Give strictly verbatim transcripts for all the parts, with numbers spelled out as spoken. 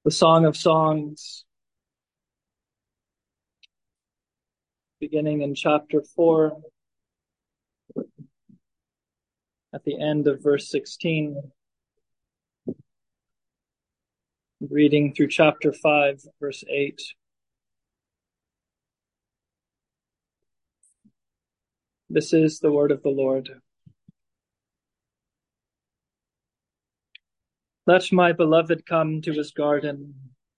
The Song of Songs, beginning in chapter four, at the end of verse sixteen, reading through chapter five, verse eight. This is the word of the Lord. Let my beloved come to his garden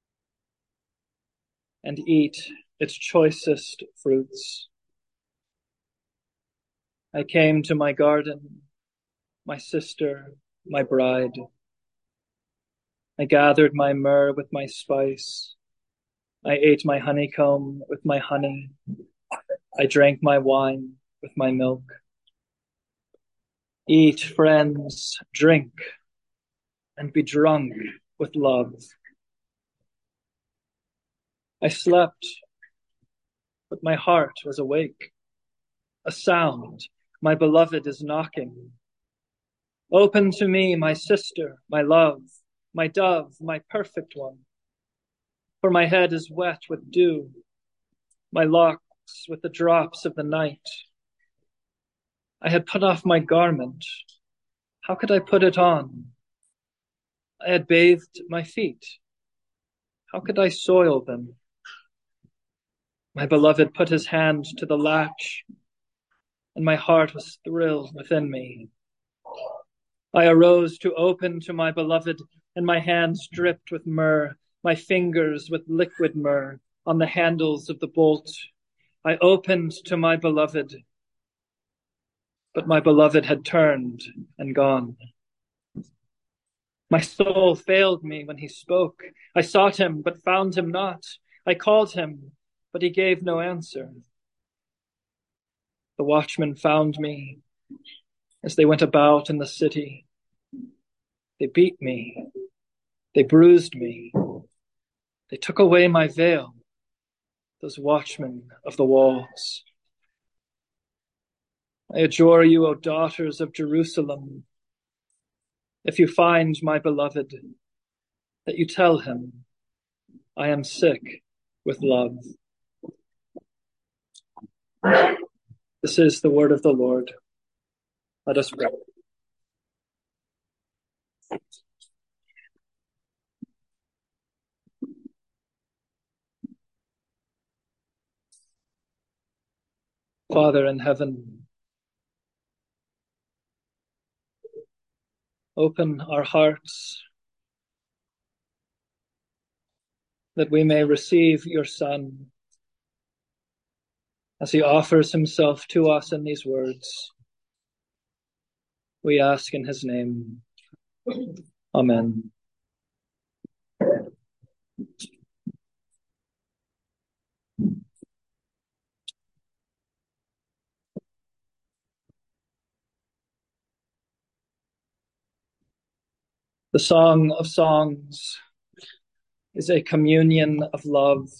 and eat its choicest fruits. I came to my garden, my sister, my bride. I gathered my myrrh with my spice. I ate my honeycomb with my honey. I drank my wine with my milk. Eat, friends, drink, and be drunk with love. I slept, but my heart was awake. A sound, my beloved is knocking. Open to me, my sister, my love, my dove, my perfect one. For my head is wet with dew, my locks with the drops of the night. I had put off my garment. How could I put it on? I had bathed my feet. How could I soil them? My beloved put his hand to the latch, and my heart was thrilled within me. I arose to open to my beloved, and my hands dripped with myrrh, my fingers with liquid myrrh on the handles of the bolt. I opened to my beloved, but my beloved had turned and gone. My soul failed me when he spoke. I sought him, but found him not. I called him, but he gave no answer. The watchmen found me as they went about in the city. They beat me. They bruised me. They took away my veil, those watchmen of the walls. I adjure you, O daughters of Jerusalem, if you find my beloved, that you tell him, I am sick with love. This is the word of the Lord. Let us pray. Father in heaven, open our hearts that we may receive your Son as he offers himself to us in these words. We ask in his name. Amen. The Song of Songs is a communion of love.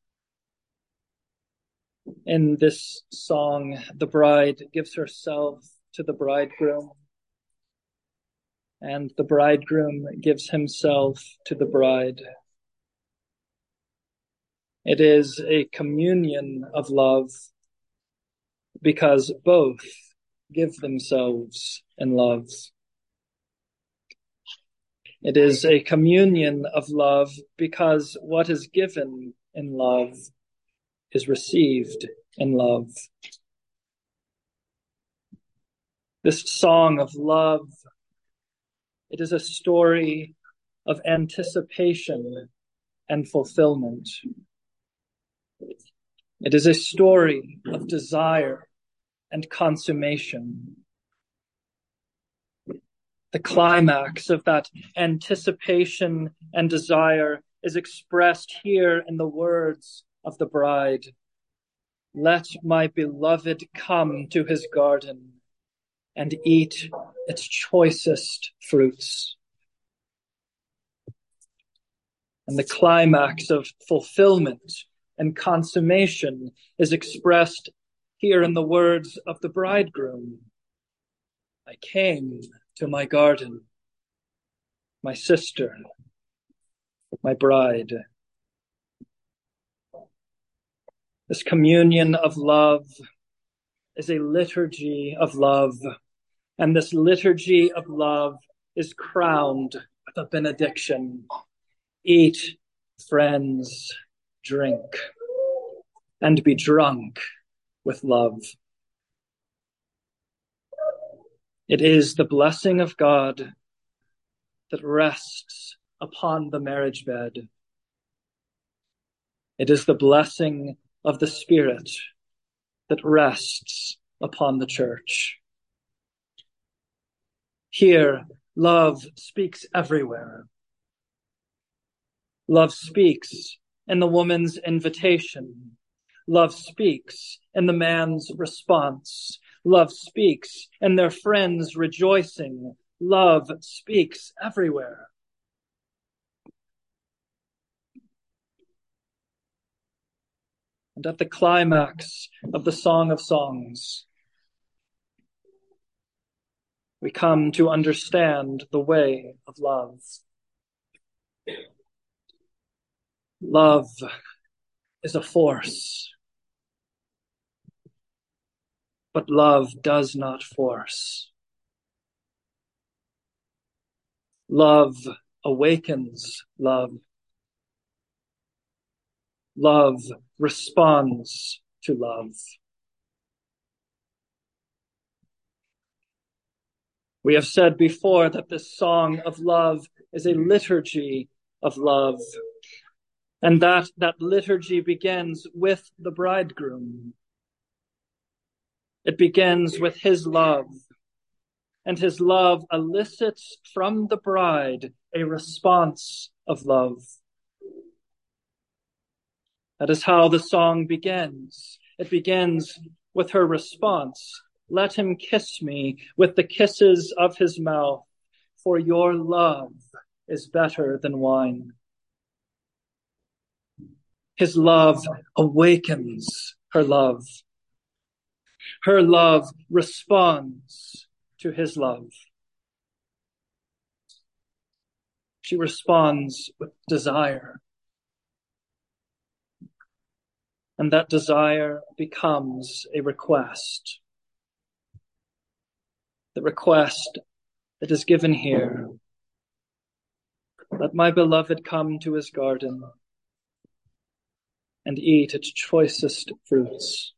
In this song, the bride gives herself to the bridegroom, and the bridegroom gives himself to the bride. It is a communion of love because both give themselves in love. It is a communion of love because what is given in love is received in love. This song of love, it is a story of anticipation and fulfillment. It is a story of desire and consummation. The climax of that anticipation and desire is expressed here in the words of the bride. Let my beloved come to his garden and eat its choicest fruits. And the climax of fulfillment and consummation is expressed here in the words of the bridegroom. I came to my garden, my sister, my bride. This communion of love is a liturgy of love, and this liturgy of love is crowned with a benediction. Eat, friends, drink, and be drunk with love. It is the blessing of God that rests upon the marriage bed. It is the blessing of the Spirit that rests upon the church. Here, love speaks everywhere. Love speaks in the woman's invitation. Love speaks in the man's response. Love speaks in their friends rejoicing. Love speaks everywhere. And at the climax of the Song of Songs, we come to understand the way of love. Love is a force, but love does not force. Love awakens love. Love responds to love. We have said before that this song of love is a liturgy of love, and that that liturgy begins with the bridegroom. It begins with his love, and his love elicits from the bride a response of love. That is how the song begins. It begins with her response. Let him kiss me with the kisses of his mouth, for your love is better than wine. His love awakens her love. Her love responds to his love. She responds with desire. And that desire becomes a request. The request that is given here. Let my beloved come to his garden and eat its choicest fruits.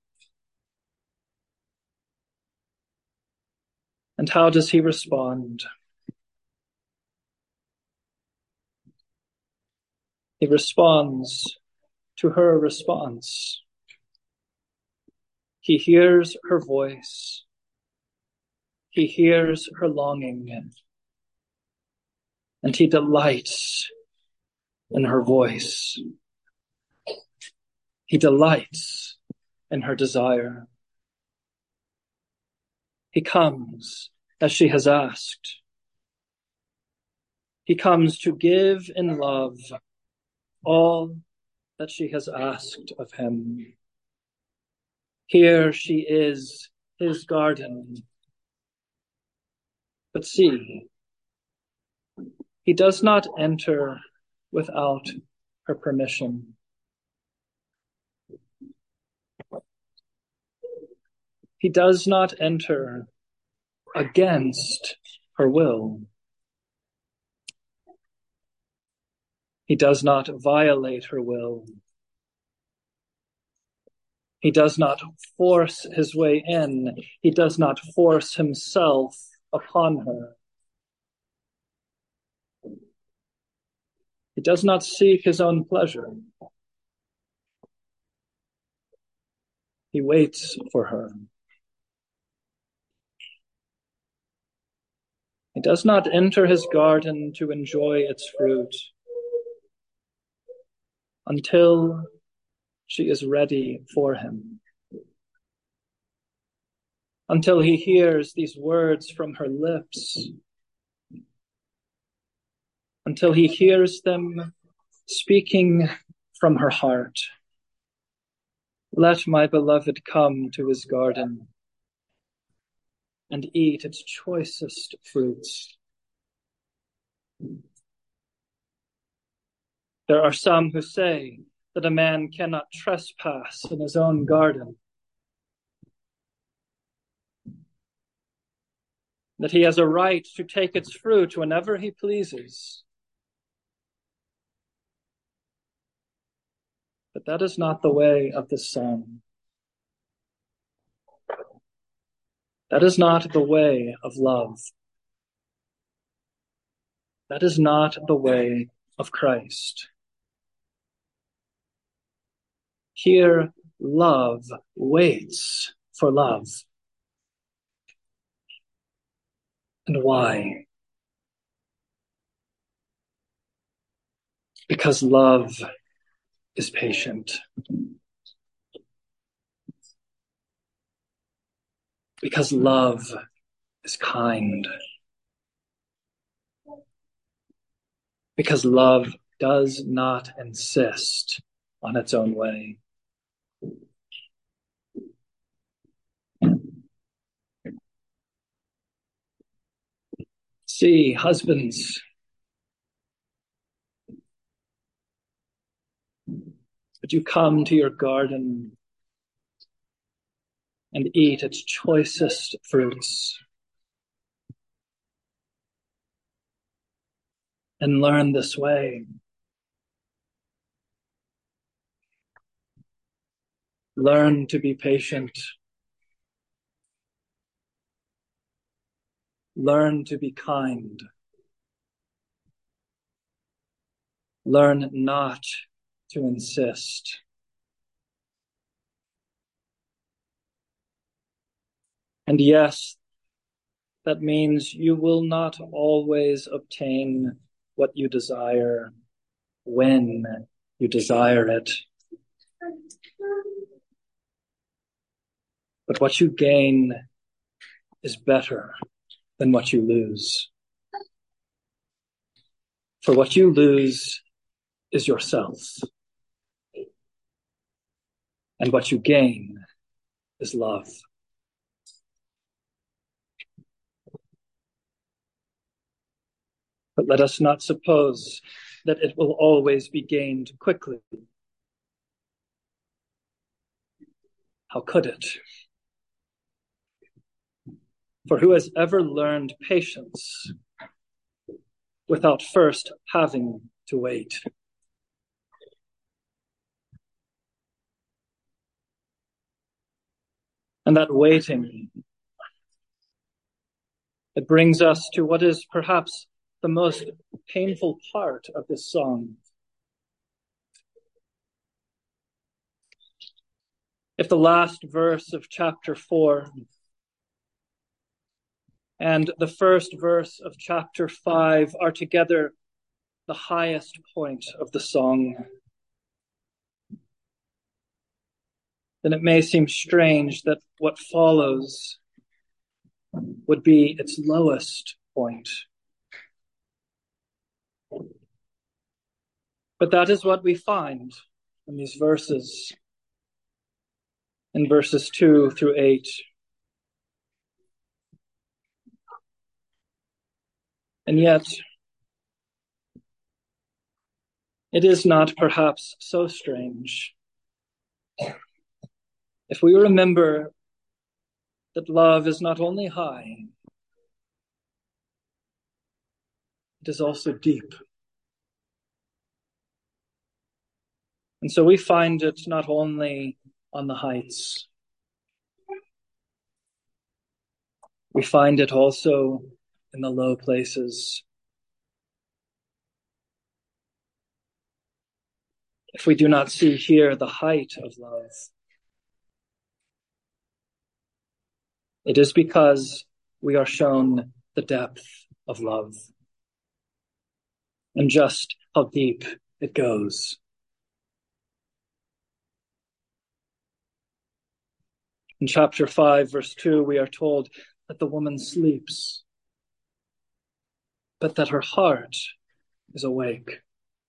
And how does he respond? He responds to her response. He hears her voice. He hears her longing. And he delights in her voice. He delights in her desire. He comes as she has asked. He comes to give in love all that she has asked of him. Here she is, his garden. But see, he does not enter without her permission. He does not enter against her will. He does not violate her will. He does not force his way in. He does not force himself upon her. He does not seek his own pleasure. He waits for her. He does not enter his garden to enjoy its fruit until she is ready for him. Until he hears these words from her lips. Until he hears them speaking from her heart. Let my beloved come to his garden and eat its choicest fruits. There are some who say that a man cannot trespass in his own garden, that he has a right to take its fruit whenever he pleases. But that is not the way of the Son. That is not the way of love. That is not the way of Christ. Here, love waits for love. And why? Because love is patient. Because love is kind. Because love does not insist on its own way. See, husbands, would you come to your garden and eat its choicest fruits and learn this way? Learn to be patient. Learn to be kind. Learn not to insist. And yes, that means you will not always obtain what you desire when you desire it. But what you gain is better than what you lose. For what you lose is yourself. And what you gain is love. But let us not suppose that it will always be gained quickly. How could it? For who has ever learned patience without first having to wait? And that waiting, it brings us to what is perhaps the most painful part of this song. If the last verse of chapter four and the first verse of chapter five are together the highest point of the song, then it may seem strange that what follows would be its lowest point. But that is what we find in these verses, in verses two through eight. And yet, it is not perhaps so strange if we remember that love is not only high, it is also deep. And so we find it not only on the heights, we find it also in the low places. If we do not see here the height of love, it is because we are shown the depth of love and just how deep it goes. In chapter five, verse two, we are told that the woman sleeps, but that her heart is awake.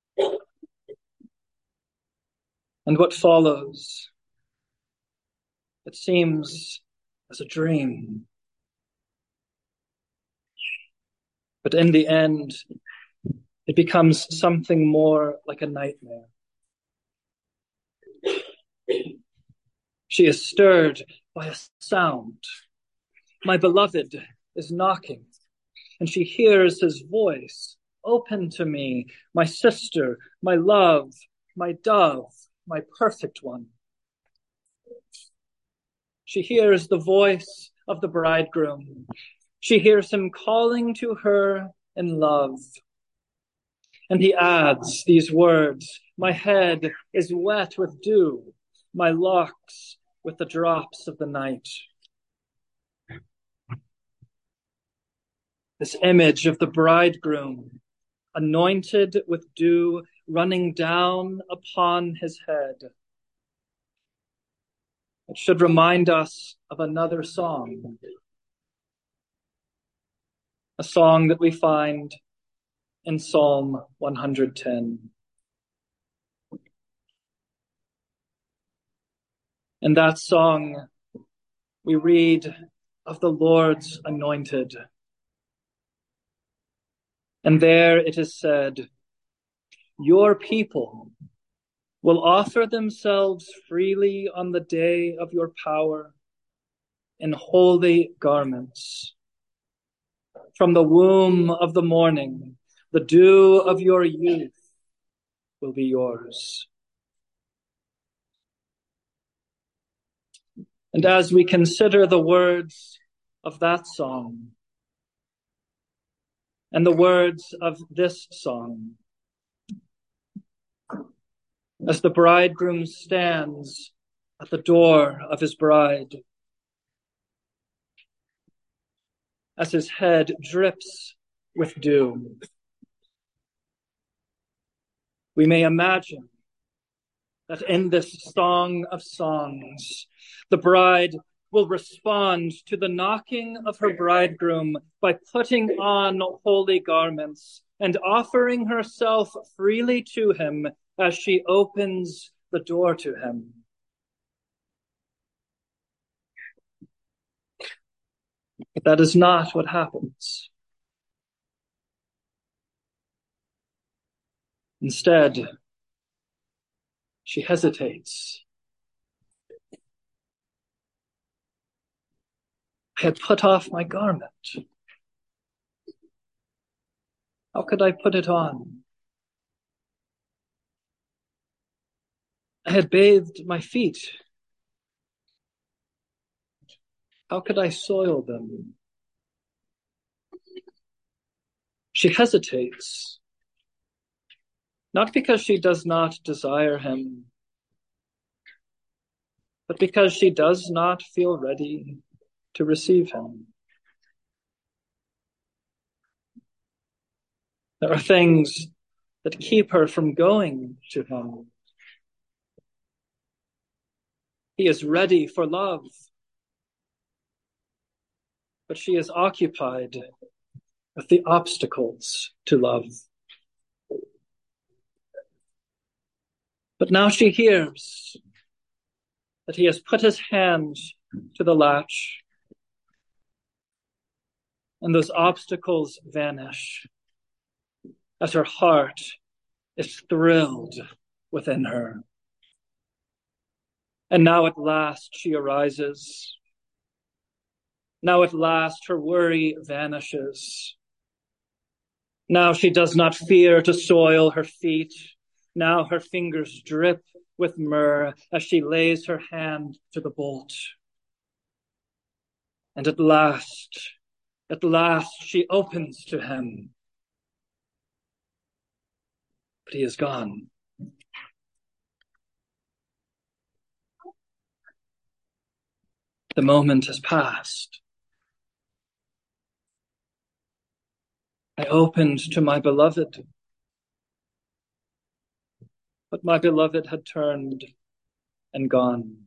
And what follows, it seems as a dream. But in the end, It becomes something more like a nightmare. She is stirred by a sound. My beloved is knocking, and she hears his voice. Open to me, my sister, my love, my dove, my perfect one. She hears the voice of the bridegroom. She hears him calling to her in love. And he adds these words, my head is wet with dew, my locks with the drops of the night. This image of the bridegroom, anointed with dew running down upon his head. It should remind us of another song, a song that we find in Psalm one hundred ten. In that song, we read of the Lord's anointed. And there it is said, your people will offer themselves freely on the day of your power in holy garments. From the womb of the morning, the dew of your youth will be yours. And as we consider the words of that song and the words of this song, as the bridegroom stands at the door of his bride, as his head drips with dew, we may imagine that in this song of songs, the bride will respond to the knocking of her bridegroom by putting on holy garments and offering herself freely to him as she opens the door to him. But that is not what happens. Instead, she hesitates. I had put off my garment. How could I put it on? I had bathed my feet. How could I soil them? She hesitates, not because she does not desire him, but because she does not feel ready to receive him. There are things that keep her from going to him. He is ready for love, but she is occupied with the obstacles to love. But now she hears that he has put his hand to the latch, and those obstacles vanish as her heart is thrilled within her. And now at last she arises. Now at last her worry vanishes. Now she does not fear to soil her feet. Now her fingers drip with myrrh as she lays her hand to the bolt. And at last, at last she opens to him. But he is gone. The moment has passed. I opened to my beloved, but my beloved had turned and gone.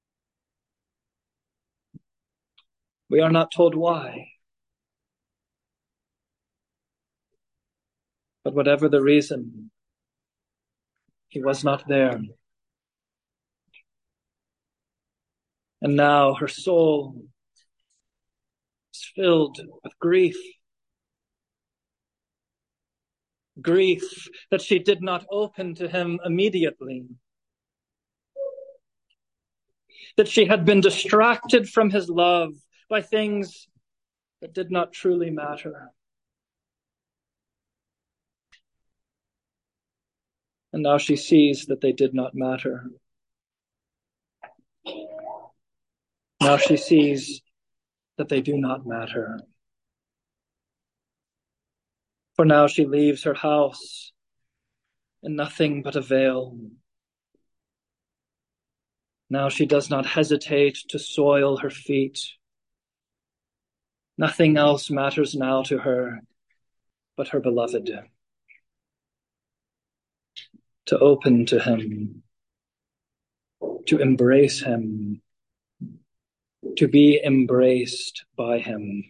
We are not told why. But whatever the reason, he was not there. And now her soul is filled with grief. grief that she did not open to him immediately, that she had been distracted from his love by things that did not truly matter. And now she sees that they did not matter. Now she sees that they do not matter. For now she leaves her house in nothing but a veil. Now she does not hesitate to soil her feet. Nothing else matters now to her but her beloved. To open to him, to embrace him, to be embraced by him.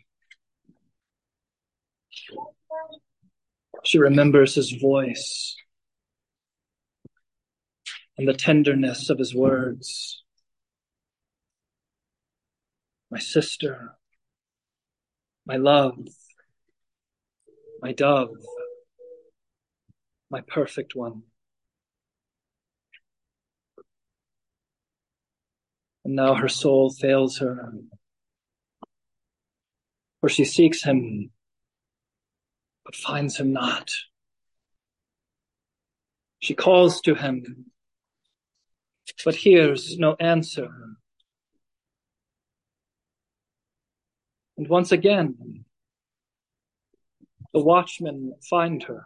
She remembers his voice and the tenderness of his words. My sister, my love, my dove, my perfect one. And now her soul fails her, for she seeks him, but finds him not. She calls to him, but hears no answer. And once again, the watchmen find her.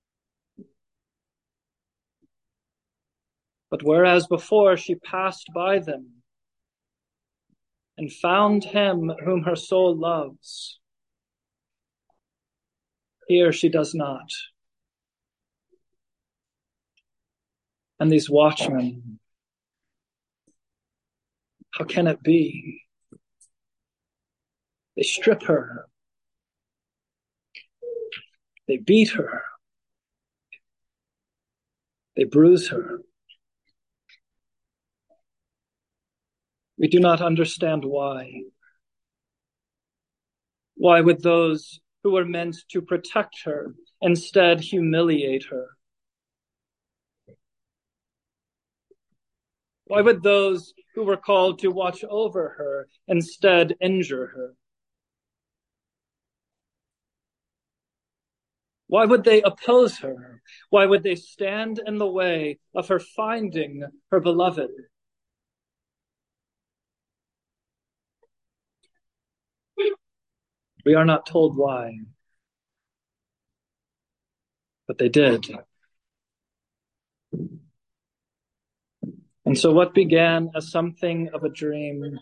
But whereas before she passed by them and found him whom her soul loves, here she does not. And these watchmen, how can it be? They strip her. They beat her. They bruise her. We do not understand why. Why would those who were meant to protect her instead humiliate her? Why would those who were called to watch over her instead injure her? Why would they oppose her? Why would they stand in the way of her finding her beloved? We are not told why, but they did. And so what began as something of a dream,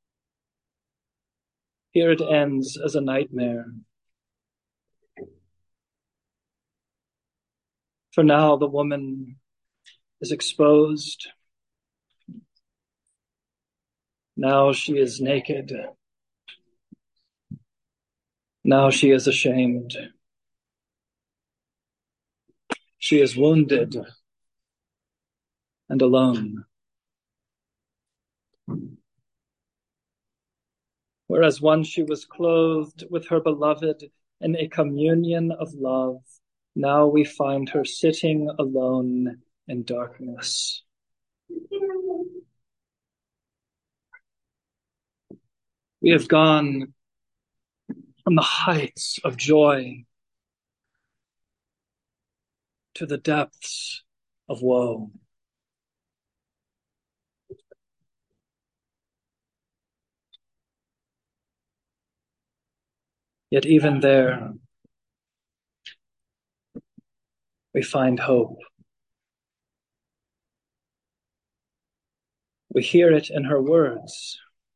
here it ends as a nightmare. For now the woman is exposed. Now she is naked. Now she is ashamed. She is wounded and alone. Whereas once she was clothed with her beloved in a communion of love, now we find her sitting alone in darkness. We have gone from the heights of joy to the depths of woe. Yet even there, we find hope. We hear it in her words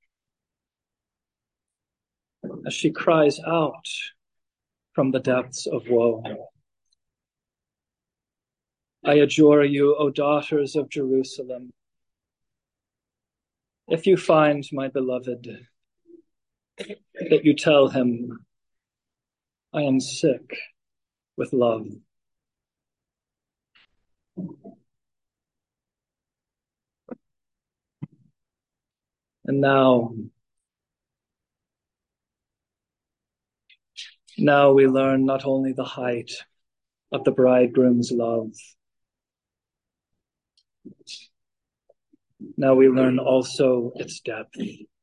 as she cries out from the depths of woe. I adjure you, O daughters of Jerusalem, if you find my beloved, that you tell him, I am sick with love. And now, now we learn not only the height, of the bridegroom's love. Now we learn also its depth.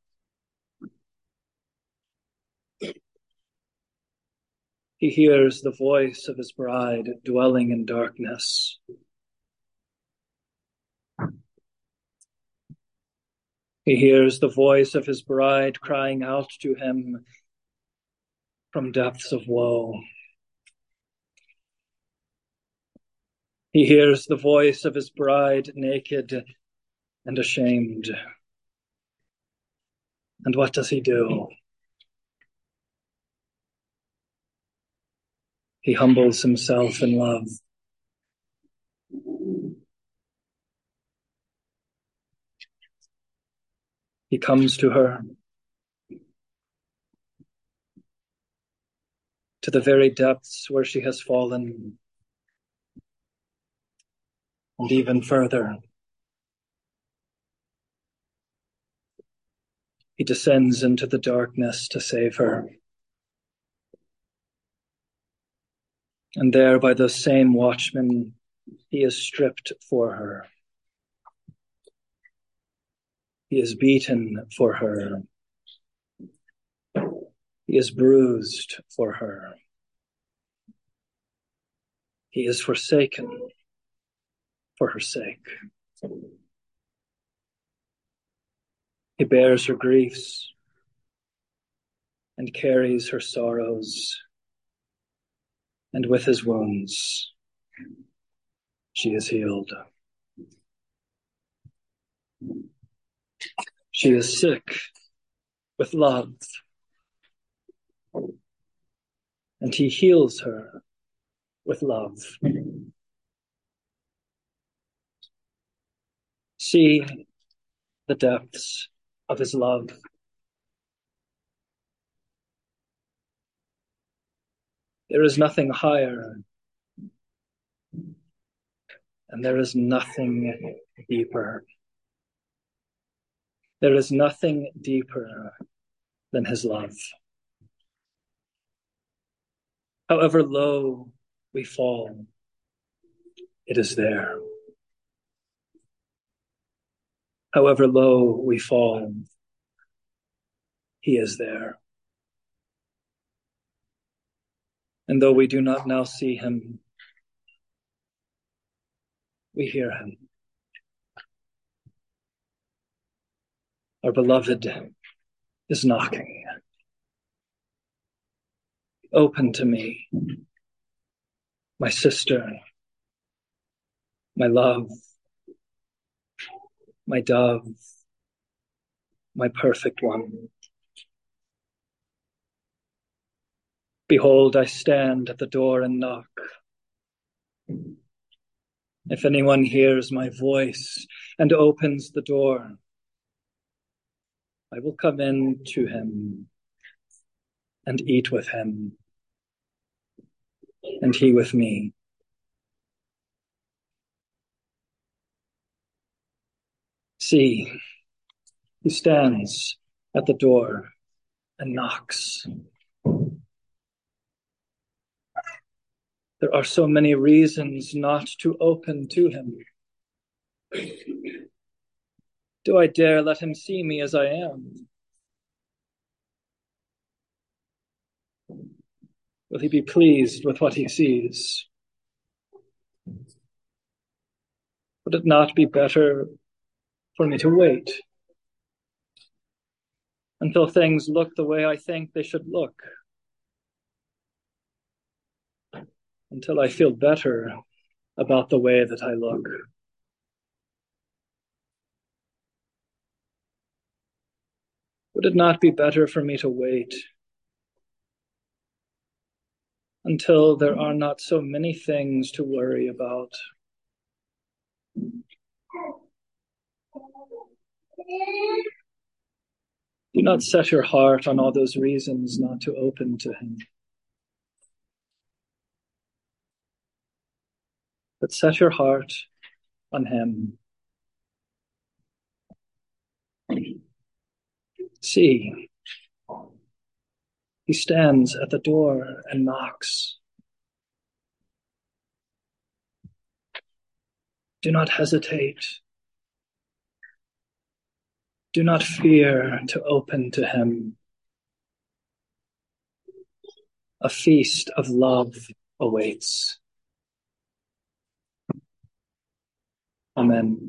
He hears the voice of his bride dwelling in darkness. He hears the voice of his bride crying out to him from depths of woe. He hears the voice of his bride naked and ashamed. And what does he do? He humbles himself in love. He comes to her, to the very depths where she has fallen, and even further. He descends into the darkness to save her. And there by those same watchmen, he is stripped for her. He is beaten for her. He is bruised for her. He is forsaken for her sake. He bears her griefs and carries her sorrows, and with his wounds, she is healed. She is sick with love, and he heals her with love. See the depths of his love. There is nothing higher, and there is nothing deeper. There is nothing deeper than his love. However low we fall, it is there. However low we fall, he is there. And though we do not now see him, we hear him. Our beloved is knocking. Open to me, my sister, my love, my dove, my perfect one. Behold, I stand at the door and knock. If anyone hears my voice and opens the door, I will come in to him and eat with him, and he with me. See, he stands at the door and knocks. There are so many reasons not to open to him. Do I dare let him see me as I am? Will he be pleased with what he sees? Would it not be better for me to wait until things look the way I think they should look? Until I feel better about the way that I look? Would it not be better for me to wait until there are not so many things to worry about? Do not set your heart on all those reasons not to open to him, but set your heart on him. See, he stands at the door and knocks. Do not hesitate. Do not fear to open to him. A feast of love awaits. Amen.